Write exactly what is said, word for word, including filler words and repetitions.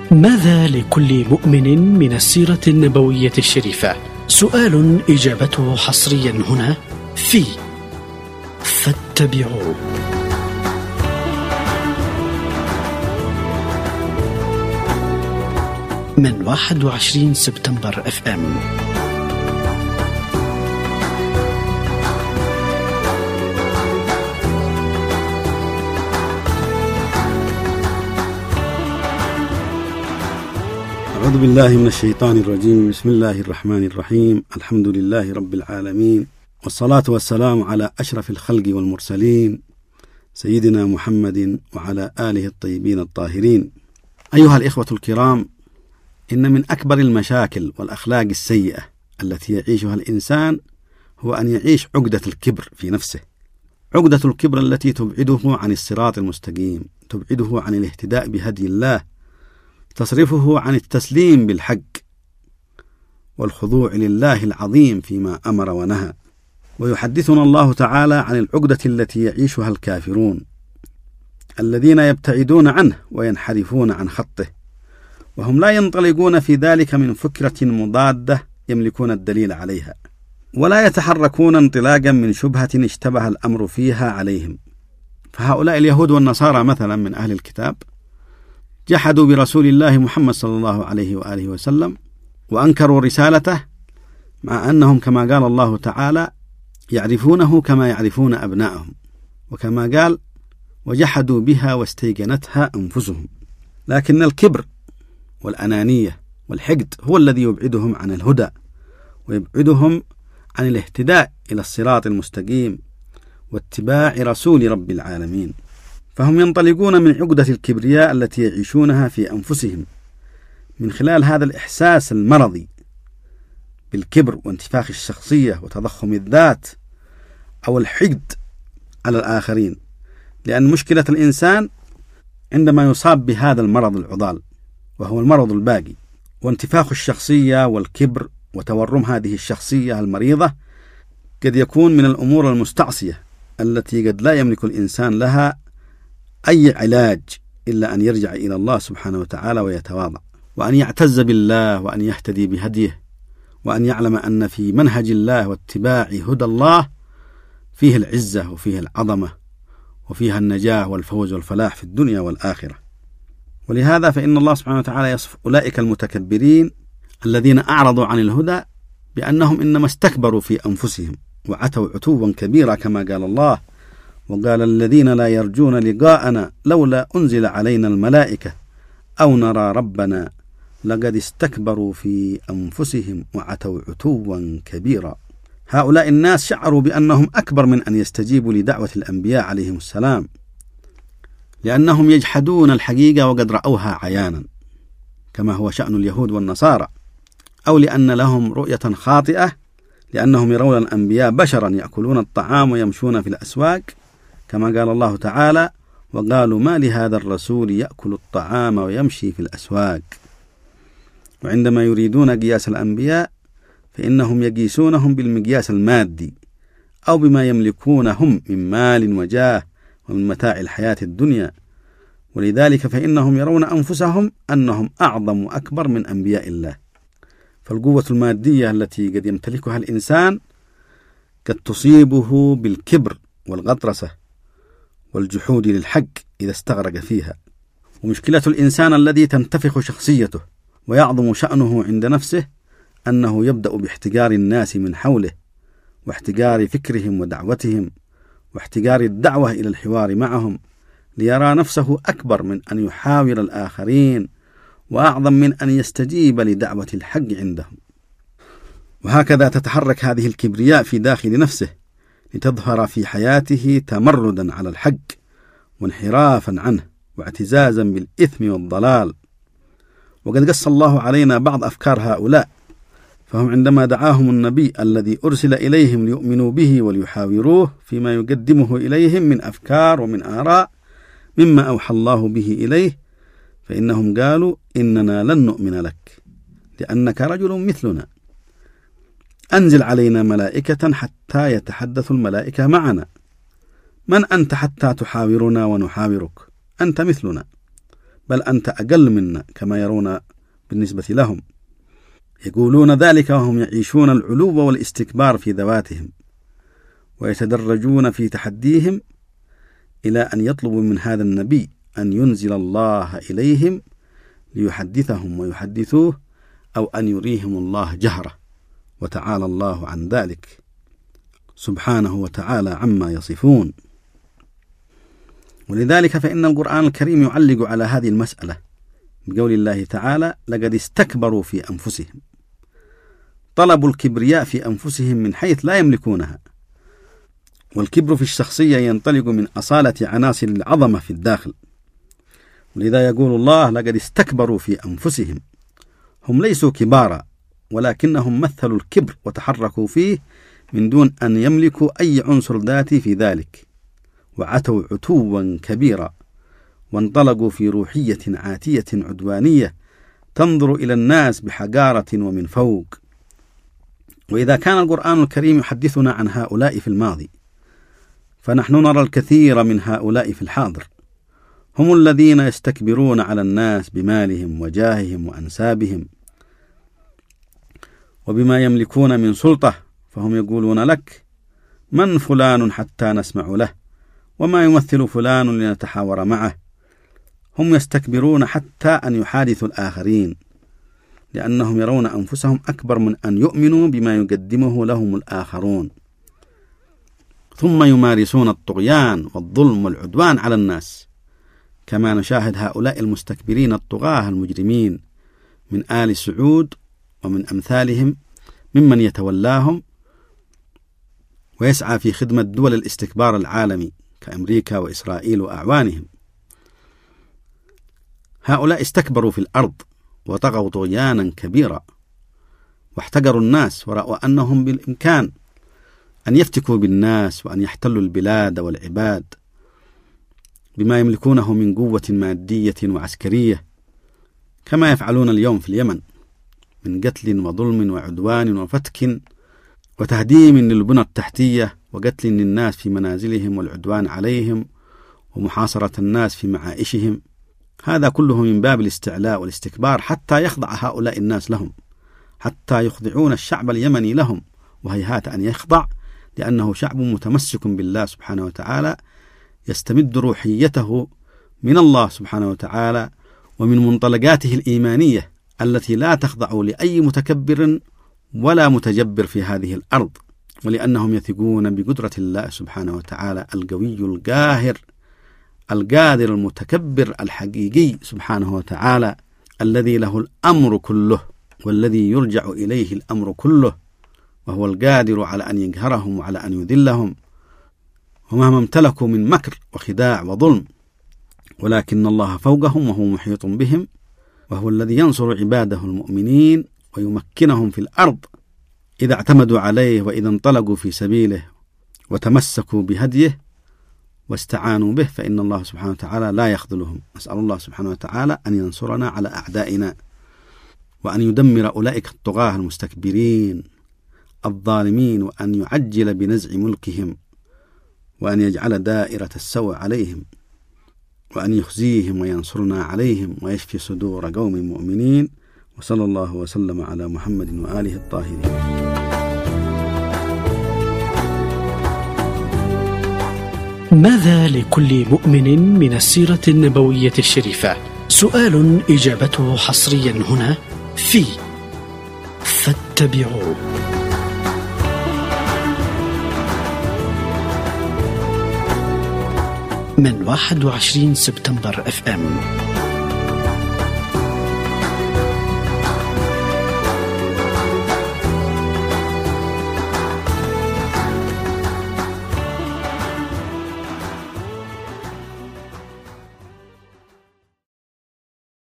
ماذا لكل مؤمن من السيرة النبوية الشريفة؟ سؤال إجابته حصريا هنا في فاتبعوه. من واحد وعشرين سبتمبر اف ام. أعوذ بالله من الشيطان الرجيم. بسم الله الرحمن الرحيم. الحمد لله رب العالمين، والصلاة والسلام على أشرف الخلق والمرسلين سيدنا محمد وعلى آله الطيبين الطاهرين. أيها الإخوة الكرام، إن من أكبر المشاكل والأخلاق السيئة التي يعيشها الإنسان هو أن يعيش عقدة الكبر في نفسه، عقدة الكبر التي تبعده عن الصراط المستقيم، تبعده عن الاهتداء بهدي الله، تصرفه عن التسليم بالحق والخضوع لله العظيم فيما أمر ونهى. ويحدثنا الله تعالى عن العقدة التي يعيشها الكافرون الذين يبتعدون عنه وينحرفون عن خطه، وهم لا ينطلقون في ذلك من فكرة مضادة يملكون الدليل عليها، ولا يتحركون انطلاقا من شبهة اشتبه الأمر فيها عليهم. فهؤلاء اليهود والنصارى مثلا من أهل الكتاب جحدوا برسول الله محمد صلى الله عليه وآله وسلم وأنكروا رسالته، مع أنهم كما قال الله تعالى يعرفونه كما يعرفون أبناءهم، وكما قال وجحدوا بها واستيقنتها أنفسهم. لكن الكبر والأنانية والحقد هو الذي يبعدهم عن الهدى ويبعدهم عن الاهتداء إلى الصراط المستقيم واتباع رسول رب العالمين. فهم ينطلقون من عقدة الكبرياء التي يعيشونها في أنفسهم من خلال هذا الإحساس المرضي بالكبر وانتفاخ الشخصية وتضخم الذات أو الحقد على الآخرين، لأن مشكلة الإنسان عندما يصاب بهذا المرض العضال وهو المرض الباقي، وانتفاخ الشخصية والكبر وتورم هذه الشخصية المريضة قد يكون من الأمور المستعصية التي قد لا يملك الإنسان لها أي علاج إلا أن يرجع إلى الله سبحانه وتعالى ويتواضع، وأن يعتز بالله، وأن يهتدي بهديه، وأن يعلم أن في منهج الله واتباع هدى الله فيه العزة وفيه العظمة وفيها النجاة والفوز والفلاح في الدنيا والآخرة. ولهذا فإن الله سبحانه وتعالى يصف أولئك المتكبرين الذين أعرضوا عن الهدى بأنهم إنما استكبروا في أنفسهم وعتوا عتوا كبيرا، كما قال الله وقال الذين لا يرجون لقاءنا لولا أنزل علينا الملائكة أو نرى ربنا لقد استكبروا في أنفسهم وعتوا عتوا كبيرا. هؤلاء الناس شعروا بأنهم أكبر من أن يستجيبوا لدعوة الأنبياء عليهم السلام، لأنهم يجحدون الحقيقة وقد رأوها عيانا كما هو شأن اليهود والنصارى، أو لأن لهم رؤية خاطئة لأنهم يرون الأنبياء بشرا يأكلون الطعام ويمشون في الأسواق، كما قال الله تعالى وقالوا ما لهذا الرسول يأكل الطعام ويمشي في الأسواق. وعندما يريدون قياس الأنبياء فإنهم يقيسونهم بالمقياس المادي أو بما يملكونهم من مال وجاه ومن متاع الحياة الدنيا، ولذلك فإنهم يرون أنفسهم أنهم أعظم وأكبر من أنبياء الله. فالقوة المادية التي قد يمتلكها الإنسان قد تصيبه بالكبر والغطرسة والجحود للحق إذا استغرق فيها. ومشكلة الإنسان الذي تنتفخ شخصيته ويعظم شأنه عند نفسه أنه يبدأ باحتقار الناس من حوله واحتقار فكرهم ودعوتهم واحتقار الدعوة إلى الحوار معهم، ليرى نفسه أكبر من أن يحاور الآخرين وأعظم من أن يستجيب لدعوة الحق عندهم. وهكذا تتحرك هذه الكبرياء في داخل نفسه لتظهر في حياته تمردا على الحق وانحرافا عنه واعتزازا بالإثم والضلال. وقد قص الله علينا بعض أفكار هؤلاء، فهم عندما دعاهم النبي الذي أرسل إليهم ليؤمنوا به وليحاوروه فيما يقدمه إليهم من أفكار ومن آراء مما أوحى الله به إليه، فإنهم قالوا إننا لن نؤمن لك لأنك رجل مثلنا، أنزل علينا ملائكة حتى يتحدث الملائكة معنا. من أنت حتى تحاورنا ونحاورك؟ أنت مثلنا، بل أنت أقل منا كما يرون بالنسبة لهم. يقولون ذلك وهم يعيشون العلو والاستكبار في ذواتهم، ويتدرجون في تحديهم إلى أن يطلبوا من هذا النبي أن ينزل الله إليهم ليحدثهم ويحدثوه، أو أن يريهم الله جهرة، وتعالى الله عن ذلك سبحانه وتعالى عما يصفون. ولذلك فإن القرآن الكريم يعلق على هذه المسألة بقول الله تعالى: لقد استكبروا في أنفسهم، طلبوا الكبرياء في أنفسهم من حيث لا يملكونها. والكبر في الشخصية ينطلق من أصالة عناصر العظمة في الداخل، ولذا يقول الله: لقد استكبروا في أنفسهم. هم ليسوا كبارا، ولكنهم مثلوا الكبر وتحركوا فيه من دون أن يملكوا أي عنصر ذاتي في ذلك، وعتوا عتوا كبيرا، وانطلقوا في روحية عاتية عدوانية تنظر إلى الناس بحقارة ومن فوق. وإذا كان القرآن الكريم يحدثنا عن هؤلاء في الماضي، فنحن نرى الكثير من هؤلاء في الحاضر. هم الذين يستكبرون على الناس بمالهم وجاههم وأنسابهم وبما يملكون من سلطة، فهم يقولون لك: من فلان حتى نسمع له، وما يمثل فلان لنتحاور معه. هم يستكبرون حتى أن يحادثوا الآخرين، لأنهم يرون أنفسهم أكبر من أن يؤمنوا بما يقدمه لهم الآخرون. ثم يمارسون الطغيان والظلم والعدوان على الناس، كما نشاهد هؤلاء المستكبرين الطغاة المجرمين من آل سعود ومن أمثالهم ممن يتولاهم ويسعى في خدمة دول الاستكبار العالمي كأمريكا وإسرائيل وأعوانهم. هؤلاء استكبروا في الأرض وطغوا طغيانا كبيرا، واحتقروا الناس، ورأوا أنهم بالإمكان أن يفتكوا بالناس وأن يحتلوا البلاد والعباد بما يملكونه من قوة مادية وعسكرية، كما يفعلون اليوم في اليمن من قتل وظلم وعدوان وفتك وتهديم للبنى التحتية، وقتل للناس في منازلهم والعدوان عليهم ومحاصرة الناس في معائشهم. هذا كله من باب الاستعلاء والاستكبار، حتى يخضع هؤلاء الناس لهم، حتى يخضعون الشعب اليمني لهم، وهيهات أن يخضع، لأنه شعب متمسك بالله سبحانه وتعالى، يستمد روحيته من الله سبحانه وتعالى ومن منطلقاته الإيمانية التي لا تخضع لأي متكبر ولا متجبر في هذه الأرض، ولأنهم يثقون بقدرة الله سبحانه وتعالى القوي القاهر القادر المتكبر الحقيقي سبحانه وتعالى، الذي له الأمر كله والذي يرجع إليه الأمر كله، وهو القادر على أن يقهرهم وعلى أن يذلهم ومهما امتلكوا من مكر وخداع وظلم، ولكن الله فوقهم وهو محيط بهم، وهو الذي ينصر عباده المؤمنين ويمكنهم في الأرض إذا اعتمدوا عليه وإذا انطلقوا في سبيله وتمسكوا بهديه واستعانوا به، فإن الله سبحانه وتعالى لا يخذلهم. نسأل الله سبحانه وتعالى أن ينصرنا على أعدائنا، وأن يدمر أولئك الطغاة المستكبرين الظالمين، وأن يعجل بنزع ملكهم، وأن يجعل دائرة السوء عليهم، وأن يخزيهم وينصرنا عليهم ويشفي صدور قوم مؤمنين. وصلى الله وسلم على محمد وآله الطاهرين. ماذا لكل مؤمن من السيرة النبوية الشريفة؟ سؤال إجابته حصريا هنا في فاتبعوه. من واحد وعشرين سبتمبر اف ام.